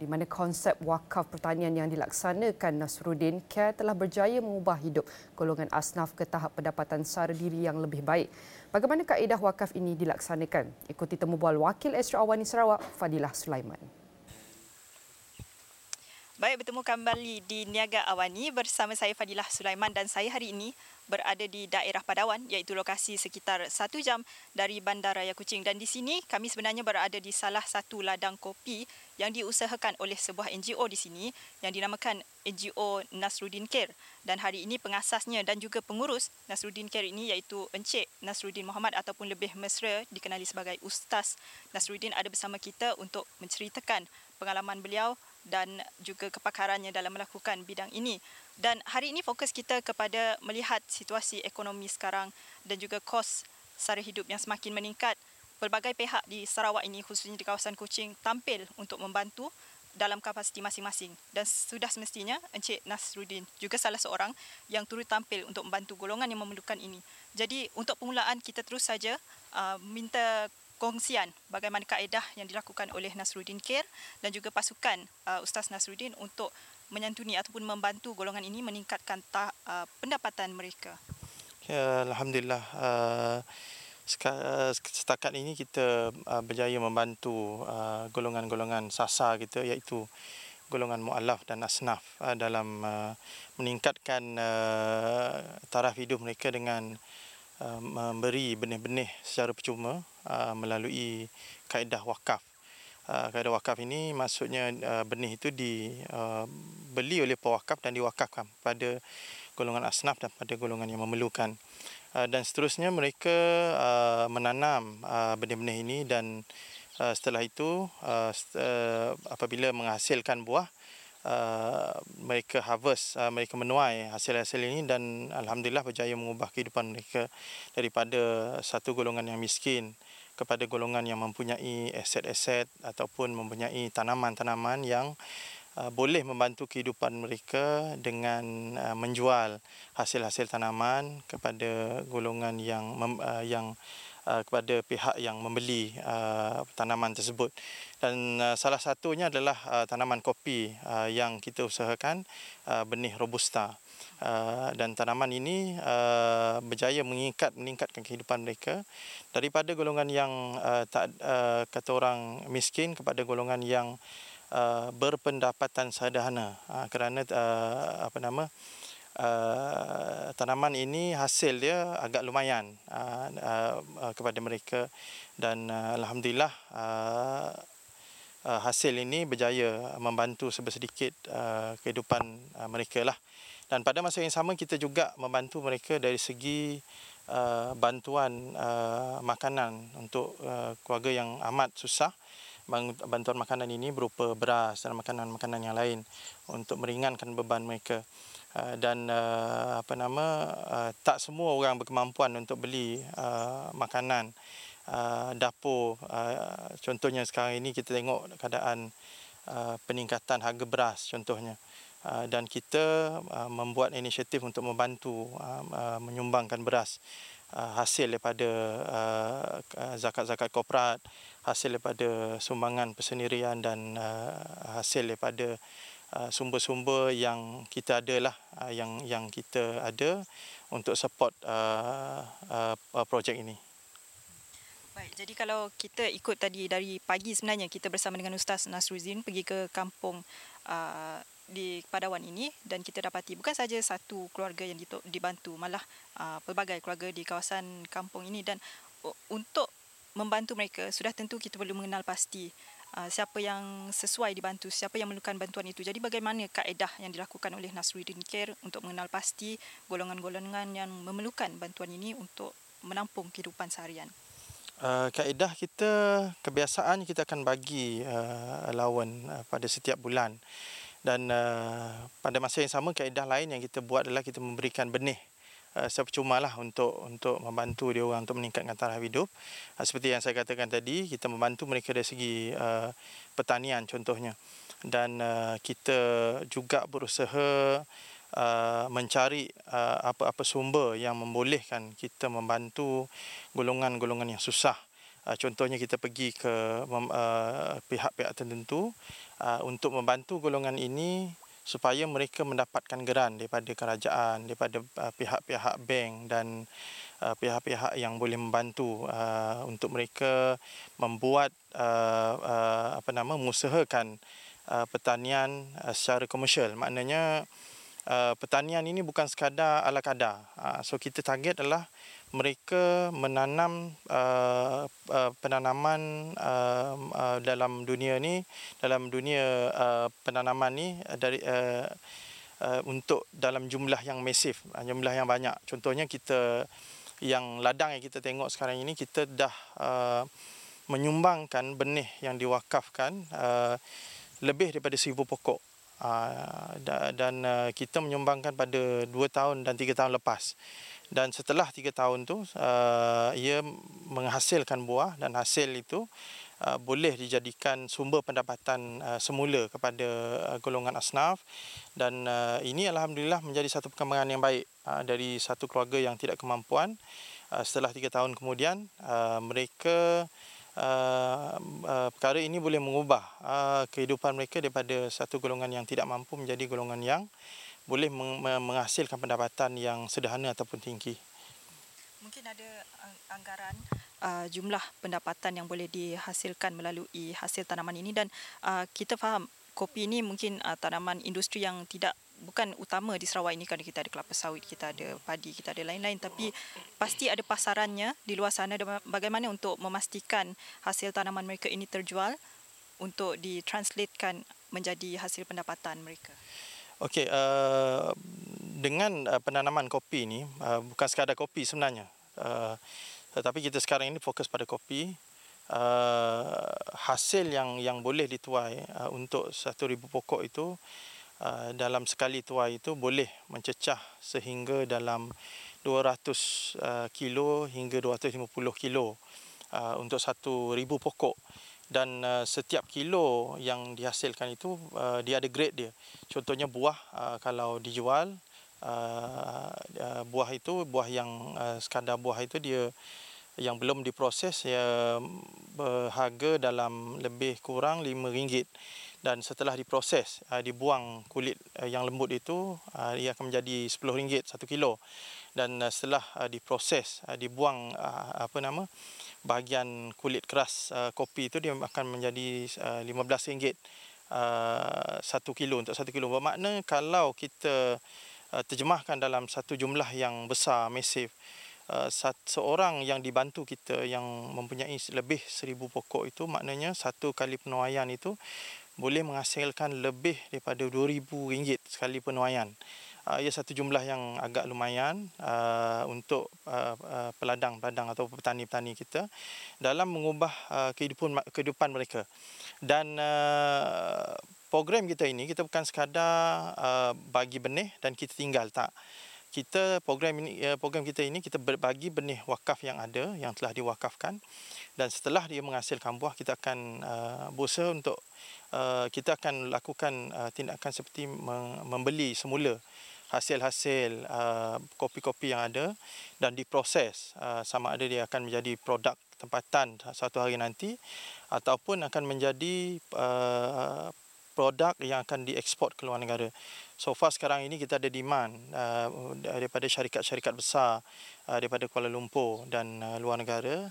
di mana konsep wakaf pertanian yang dilaksanakan Nasruddin Care telah berjaya mengubah hidup golongan asnaf ke tahap pendapatan sara diri yang lebih baik. Bagaimana kaedah wakaf ini dilaksanakan? Ikuti temu bual Wakil Astro Awani Sarawak, Fadilah Sulaiman. Baik, bertemu kembali di Niaga Awani bersama saya Fadilah Sulaiman dan saya hari ini berada di daerah Padawan iaitu lokasi sekitar 1 jam dari Bandar Raya Kuching dan di sini kami sebenarnya berada di salah satu ladang kopi yang diusahakan oleh sebuah NGO di sini yang dinamakan NGO Nasruddin Care dan hari ini pengasasnya dan juga pengurus Nasruddin Care ini iaitu Encik Nasruddin Muhammad ataupun lebih mesra dikenali sebagai Ustaz Nasruddin ada bersama kita untuk menceritakan pengalaman beliau dan juga kepakarannya dalam melakukan bidang ini. Dan hari ini fokus kita kepada melihat situasi ekonomi sekarang dan juga kos sara hidup yang semakin meningkat. Pelbagai pihak di Sarawak ini khususnya di kawasan Kuching tampil untuk membantu dalam kapasiti masing-masing. Dan sudah semestinya Encik Nasruddin juga salah seorang yang turut tampil untuk membantu golongan yang memerlukan ini. Jadi untuk permulaan kita terus saja minta kongsian bagaimana kaedah yang dilakukan oleh Nasruddin Care dan juga pasukan Ustaz Nasruddin untuk menyantuni ataupun membantu golongan ini meningkatkan pendapatan mereka. Ya, Alhamdulillah, setakat ini kita berjaya membantu golongan-golongan sasar kita iaitu golongan mu'alaf dan asnaf dalam meningkatkan taraf hidup mereka dengan memberi benih-benih secara percuma melalui kaedah wakaf. Kaedah wakaf ini maksudnya benih itu dibeli oleh pewakaf dan diwakafkan pada golongan asnaf dan pada golongan yang memerlukan. Dan seterusnya mereka menanam benih-benih ini dan setelah itu apabila menghasilkan buah, mereka harvest, mereka menuai hasil-hasil ini dan alhamdulillah berjaya mengubah kehidupan mereka daripada satu golongan yang miskin kepada golongan yang mempunyai aset-aset ataupun mempunyai tanaman-tanaman yang boleh membantu kehidupan mereka dengan menjual hasil-hasil tanaman kepada golongan yang kepada pihak yang membeli tanaman tersebut. Dan salah satunya adalah tanaman kopi yang kita usahakan, benih Robusta. Dan tanaman ini berjaya meningkatkan kehidupan mereka daripada golongan yang kata orang miskin kepada golongan yang berpendapatan sederhana kerana tanaman ini hasil dia agak lumayan kepada mereka dan alhamdulillah hasil ini berjaya membantu sebersedikit kehidupan mereka lah. Dan pada masa yang sama kita juga membantu mereka dari segi bantuan makanan untuk keluarga yang amat susah. Bantuan makanan ini berupa beras dan makanan-makanan yang lain untuk meringankan beban mereka. Dan tak semua orang berkemampuan untuk beli makanan dapur. Contohnya sekarang ini kita tengok keadaan peningkatan harga beras contohnya. Dan kita membuat inisiatif untuk membantu menyumbangkan beras hasil daripada zakat-zakat korporat, hasil daripada sumbangan persendirian dan hasil daripada sumber-sumber yang kita ada lah, yang kita ada untuk support projek ini. Baik, jadi kalau kita ikut tadi dari pagi sebenarnya kita bersama dengan Ustaz Nasruddin pergi ke kampung di Padawan ini dan kita dapati bukan saja satu keluarga yang dibantu, malah pelbagai keluarga di kawasan kampung ini dan untuk membantu mereka sudah tentu kita perlu mengenal pasti siapa yang sesuai dibantu, siapa yang memerlukan bantuan itu. Jadi bagaimana kaedah yang dilakukan oleh Nasruddin Care untuk mengenal pasti golongan-golongan yang memerlukan bantuan ini untuk menampung kehidupan seharian? Kaedah kita, kebiasaan kita akan bagi allowance pada setiap bulan. Dan pada masa yang sama kaedah lain yang kita buat adalah kita memberikan benih secara percuma lah untuk membantu dia orang untuk meningkatkan taraf hidup. Seperti yang saya katakan tadi, kita membantu mereka dari segi pertanian contohnya. Dan kita juga berusaha mencari apa-apa sumber yang membolehkan kita membantu golongan-golongan yang susah. Contohnya kita pergi ke pihak-pihak tertentu untuk membantu golongan ini supaya mereka mendapatkan geran daripada kerajaan, daripada pihak-pihak bank dan pihak-pihak yang boleh membantu untuk mereka membuat mengusahakan pertanian secara komersial. Maknanya pertanian ini bukan sekadar ala kadar. So kita target adalah mereka menanam penanaman dalam dunia penanaman ni dari untuk dalam jumlah yang masif, jumlah yang banyak. Contohnya kita yang ladang yang kita tengok sekarang ini, kita dah menyumbangkan benih yang diwakafkan lebih daripada 1,000 pokok. Dan kita menyumbangkan pada 2 tahun dan 3 tahun lepas. Dan setelah 3 tahun tu ia menghasilkan buah, dan hasil itu boleh dijadikan sumber pendapatan semula kepada golongan asnaf. Dan ini alhamdulillah menjadi satu perkembangan yang baik dari satu keluarga yang tidak kemampuan. Setelah 3 tahun kemudian mereka perkara ini boleh mengubah kehidupan mereka daripada satu golongan yang tidak mampu menjadi golongan yang boleh menghasilkan pendapatan yang sederhana ataupun tinggi. Mungkin ada anggaran jumlah pendapatan yang boleh dihasilkan melalui hasil tanaman ini, dan kita faham kopi ini mungkin tanaman industri yang bukan utama di Sarawak ini, kerana kita ada kelapa sawit, kita ada padi, kita ada lain-lain, tapi pasti ada pasarannya di luar sana. Bagaimana untuk memastikan hasil tanaman mereka ini terjual untuk ditranslatekan menjadi hasil pendapatan mereka? Okey, dengan penanaman kopi ini, bukan sekadar kopi sebenarnya, tetapi kita sekarang ini fokus pada kopi. Hasil yang boleh dituai untuk 1,000 pokok itu, dalam sekali tuai itu boleh mencecah sehingga dalam 200 kilo hingga 250 kilo untuk 1,000 pokok. Dan setiap kilo yang dihasilkan itu dia ada grade dia. Contohnya buah, kalau dijual buah yang sekadar buah itu dia yang belum diproses, ia berharga dalam lebih kurang RM5. Dan setelah diproses, dibuang kulit yang lembut itu, ia akan menjadi RM10 1 kilo. Dan setelah diproses, dibuang bahagian kulit keras kopi itu, dia akan menjadi RM15 1 kilo untuk 1 kilo. Bermakna kalau kita terjemahkan dalam satu jumlah yang besar, masif, seorang yang dibantu kita yang mempunyai lebih 1,000 pokok itu, maknanya satu kali penuaian itu boleh menghasilkan lebih daripada RM2,000 sekali penuaian. Ia satu jumlah yang agak lumayan untuk peladang-peladang atau petani-petani kita dalam mengubah kehidupan mereka. Dan program kita ini, kita bukan sekadar bagi benih dan kita tinggal, tak. Program kita ini kita berbagi benih wakaf yang ada, yang telah diwakafkan, dan setelah dia menghasilkan buah, kita akan berusaha untuk kita akan lakukan tindakan seperti membeli semula hasil-hasil kopi-kopi yang ada dan diproses, sama ada dia akan menjadi produk tempatan suatu hari nanti ataupun akan menjadi produk yang akan dieksport ke luar negara. So far sekarang ini kita ada demand daripada syarikat-syarikat besar daripada Kuala Lumpur dan luar negara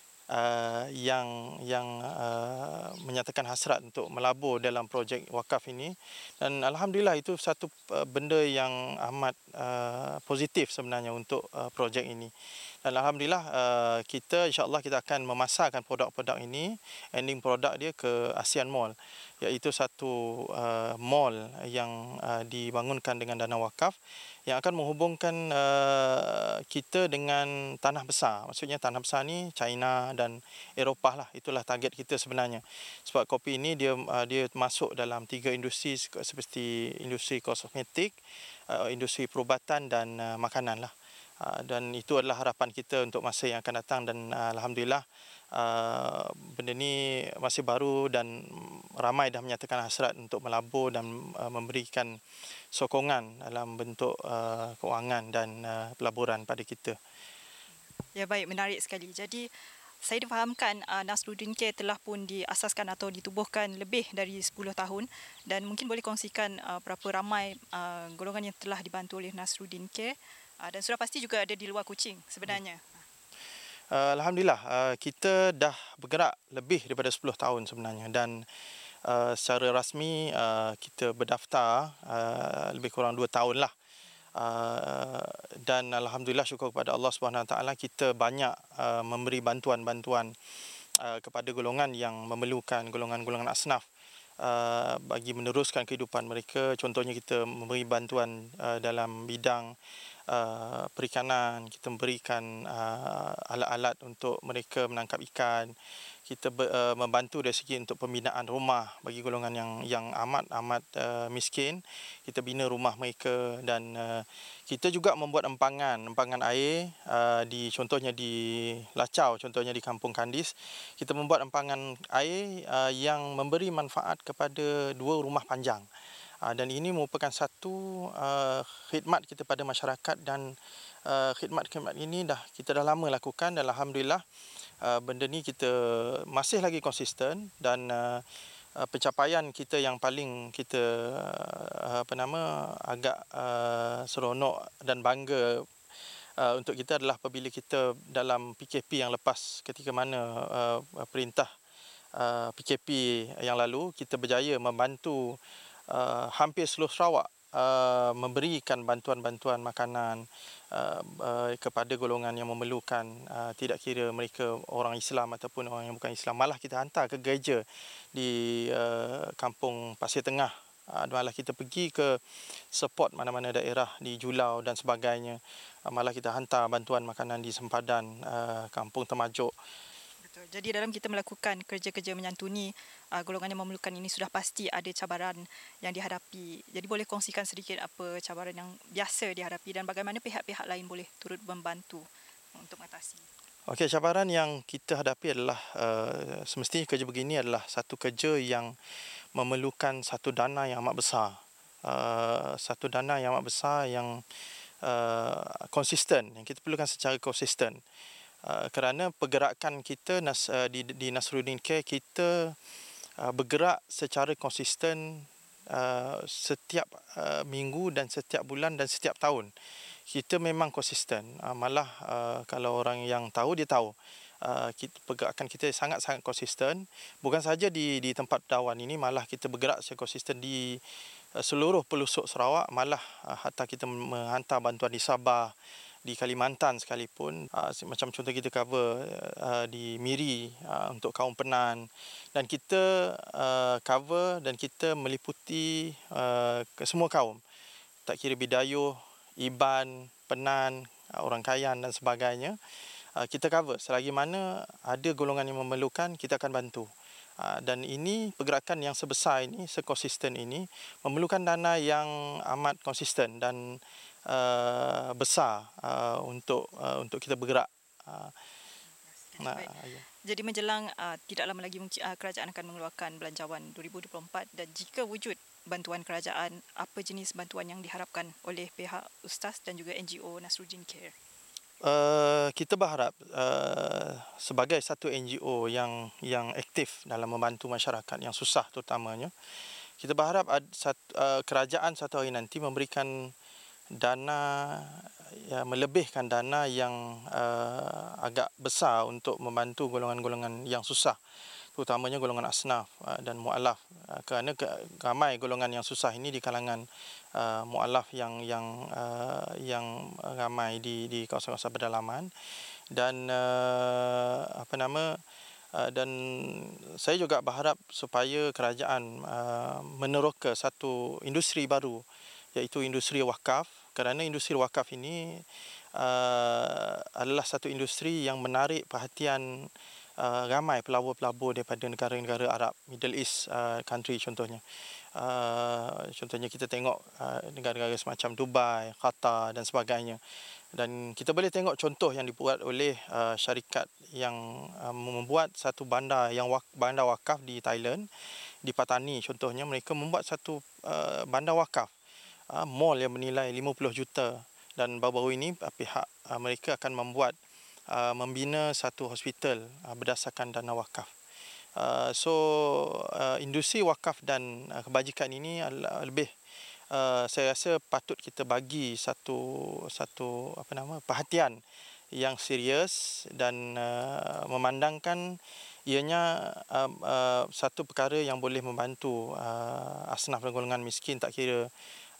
yang menyatakan hasrat untuk melabur dalam projek wakaf ini. Dan alhamdulillah itu satu benda yang amat positif sebenarnya untuk projek ini. Dan alhamdulillah kita insya-Allah kita akan memasarkan produk-produk ini, ending produk dia ke ASEAN Mall, iaitu satu mall yang dibangunkan dengan dana wakaf yang akan menghubungkan kita dengan tanah besar. Maksudnya tanah besar ni China dan Eropah lah. Itulah target kita sebenarnya. Sebab kopi ini dia masuk dalam 3 industri seperti industri kosmetik, industri perubatan dan makanan lah. Dan itu adalah harapan kita untuk masa yang akan datang. Dan alhamdulillah benda ni masih baru dan ramai dah menyatakan hasrat untuk melabur dan memberikan sokongan dalam bentuk kewangan dan pelaburan pada kita. Ya, baik, menarik sekali. Jadi Saya difahamkan Nasruddin Care telah pun diasaskan atau ditubuhkan lebih dari 10 tahun dan mungkin boleh kongsikan berapa ramai golongan yang telah dibantu oleh Nasruddin Care dan sudah pasti juga ada di luar Kuching sebenarnya. Alhamdulillah, kita dah bergerak lebih daripada 10 tahun sebenarnya dan secara rasmi kita berdaftar lebih kurang 2 tahun lah. Dan alhamdulillah syukur kepada Allah Subhanahu Wa Taala kita banyak memberi bantuan-bantuan kepada golongan yang memerlukan, golongan-golongan asnaf bagi meneruskan kehidupan mereka. Contohnya kita memberi bantuan dalam bidang perikanan, kita memberikan alat-alat untuk mereka menangkap ikan. Kita membantu dari segi untuk pembinaan rumah bagi golongan yang amat miskin. Kita bina rumah mereka dan kita juga membuat empangan air contohnya di Lacau, contohnya di Kampung Kandis. Kita membuat empangan air yang memberi manfaat kepada 2 rumah panjang. Dan ini merupakan satu khidmat kita pada masyarakat dan khidmat-khidmat ini kita dah lama lakukan dan alhamdulillah benda ni kita masih lagi konsisten dan pencapaian kita yang paling kita agak seronok dan bangga untuk kita adalah apabila kita dalam PKP yang lepas ketika mana perintah PKP yang lalu kita berjaya membantu hampir seluruh Sarawak memberikan bantuan-bantuan makanan kepada golongan yang memerlukan, tidak kira mereka orang Islam ataupun orang yang bukan Islam. Malah kita hantar ke gereja di kampung Pasir Tengah. Malah kita pergi ke support mana-mana daerah di Julau dan sebagainya. Malah kita hantar bantuan makanan di sempadan kampung Temajuk. Betul. Jadi dalam kita melakukan kerja-kerja menyantuni golongan yang memerlukan ini sudah pasti ada cabaran yang dihadapi. Jadi boleh kongsikan sedikit apa cabaran yang biasa dihadapi dan bagaimana pihak-pihak lain boleh turut membantu untuk mengatasi. Okey, cabaran yang kita hadapi adalah semestinya kerja begini adalah satu kerja yang memerlukan satu dana yang amat besar. Satu dana yang amat besar yang konsisten, yang kita perlukan secara konsisten. Kerana pergerakan kita di Nasruddin Care, kita bergerak secara konsisten setiap minggu dan setiap bulan dan setiap tahun. Kita memang konsisten. Malah kalau orang yang tahu, dia tahu. Pergerakan kita sangat-sangat konsisten. Bukan sahaja di tempat dawan ini, malah kita bergerak secara konsisten di seluruh pelosok Sarawak. Malah hatta kita menghantar bantuan di Sabah, di Kalimantan sekalipun. Macam contoh kita cover di Miri untuk kaum Penan, dan kita cover dan kita meliputi ke semua kaum, tak kira Bidayuh, Iban, Penan, orang Kayan dan sebagainya. Kita cover selagi mana ada golongan yang memerlukan, kita akan bantu. Dan ini pergerakan yang sebesar ini, sekonsisten ini, memerlukan dana yang amat konsisten dan besar untuk kita bergerak. Jadi menjelang tidak lama lagi kerajaan akan mengeluarkan Belanjawan 2024 dan jika wujud bantuan kerajaan, apa jenis bantuan yang diharapkan oleh pihak Ustaz dan juga NGO Nasruddin Care? Kita berharap sebagai satu NGO yang aktif dalam membantu masyarakat yang susah terutamanya, kita berharap kerajaan satu hari nanti memberikan dana, melebihkan dana yang agak besar untuk membantu golongan-golongan yang susah, terutamanya golongan asnaf dan mu'alaf, kerana ramai golongan yang susah ini di kalangan mu'alaf yang ramai di kawasan-kawasan pedalaman. Dan dan saya juga berharap supaya kerajaan meneroka satu industri baru, iaitu industri wakaf, kerana industri wakaf ini adalah satu industri yang menarik perhatian ramai pelabur-pelabur daripada negara-negara Arab, Middle East country contohnya. Contohnya kita tengok negara-negara semacam Dubai, Qatar dan sebagainya. Dan kita boleh tengok contoh yang dibuat oleh syarikat yang membuat satu bandar bandar wakaf di Thailand, di Patani contohnya. Mereka membuat satu bandar wakaf, mall yang bernilai 50 juta, dan baru-baru ini pihak mereka akan membuat membina satu hospital berdasarkan dana wakaf. Industri wakaf dan kebajikan ini lebih saya rasa patut kita bagi satu perhatian yang serius dan memandangkan ianya satu perkara yang boleh membantu asnaf dan golongan miskin, tak kira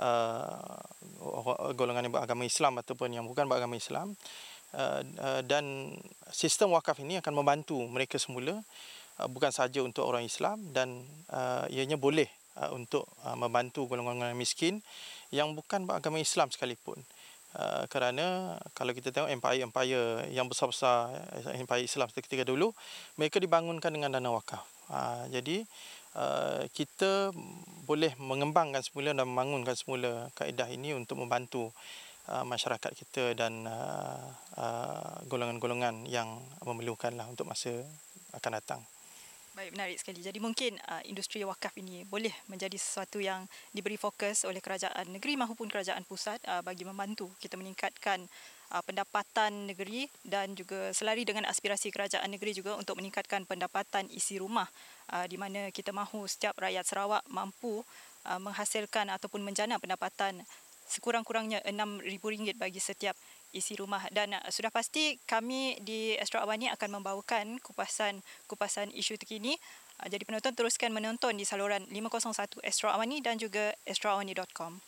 golongan yang beragama Islam ataupun yang bukan beragama Islam. Dan sistem wakaf ini akan membantu mereka semula, bukan sahaja untuk orang Islam, dan ianya boleh untuk membantu golongan-golongan miskin yang bukan beragama Islam sekalipun. Kerana kalau kita tengok empire yang besar-besar, empire Islam ketika dulu, mereka dibangunkan dengan dana wakaf. Jadi kita boleh mengembangkan semula dan membangunkan semula kaedah ini untuk membantu masyarakat kita dan golongan-golongan yang memerlukanlah untuk masa akan datang. Baik, menarik sekali. Jadi mungkin industri wakaf ini boleh menjadi sesuatu yang diberi fokus oleh kerajaan negeri maupun kerajaan pusat bagi membantu kita meningkatkan pendapatan negeri dan juga selari dengan aspirasi kerajaan negeri juga untuk meningkatkan pendapatan isi rumah, di mana kita mahu setiap rakyat Sarawak mampu menghasilkan ataupun menjana pendapatan sekurang-kurangnya RM6,000 bagi setiap isi rumah. Dan sudah pasti kami di Astro Awani akan membawakan kupasan isu terkini. Jadi penonton teruskan menonton di saluran 501 Astro Awani dan juga astroawani.com.